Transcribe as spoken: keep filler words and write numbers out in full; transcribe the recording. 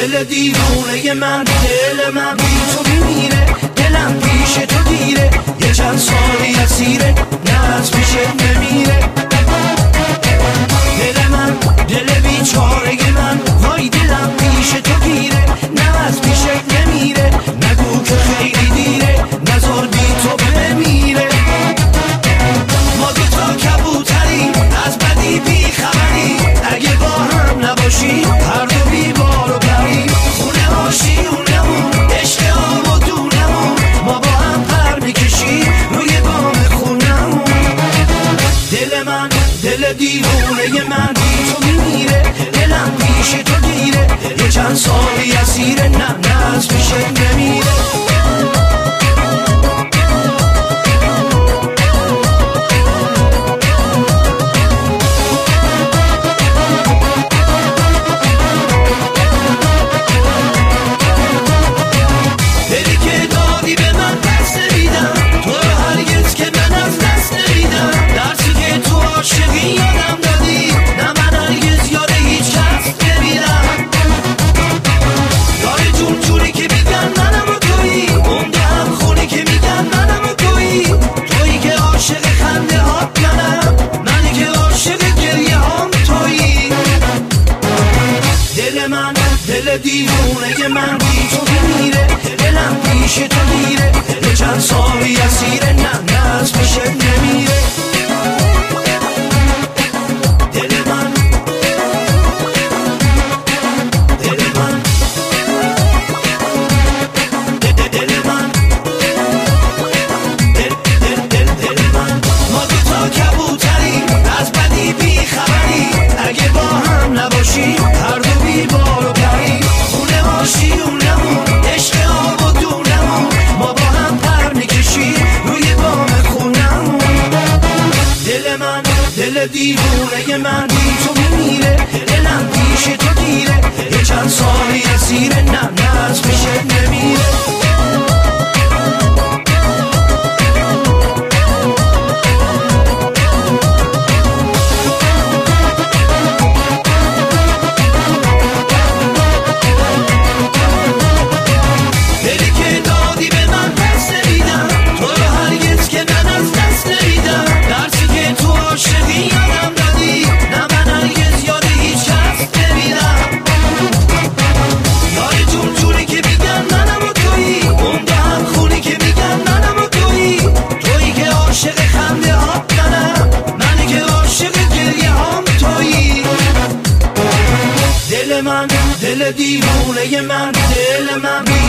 دل دیوونه من، دل من بی تو میمیره، دلم پیش تو دیره، یه چند سالی اسیره، نه از پیشت نمیره. دل من دل بیچاره من، وای دلم پیش تو گیره، نه از پیشت نمیره، نگو که خیلی دیره، نزار بی تو بمیره. ما دو تا کبوتریم از بدی بی خبری، اگه با هم نباشی هر دو بی بار و بریم. خونه آشیونمون عشق آب و دونمون، ما با هم پر میکشی روی بام خونمون. دل من دل دیوونه من، بی تو میمیره، دلم پیش تو گیره، یه چند سالی اسیره، نه نه از پیشت نمیره. دل دیوونه من، بی تو میمیره، دلم پیش تو گیره، یه چند سالی اسیره، نه نه از پیشت نمیره. دل من دل من دل من دل دل دل دل من. ما دو تا کبوتریم از بدی بی خبری، اگه با هم نباشی هر دو بی بار و بریم. خونه آشیونمون عشق آب و دونمون، ما با هم پر میکشی روی بام خونمون. دل من دل دیوونه من، بی تو میمیره، دلم پیش تو گیره، یه چند سالی اسیره، نه نه از پیشت نمیره. دل من دل دیوونه من، دل من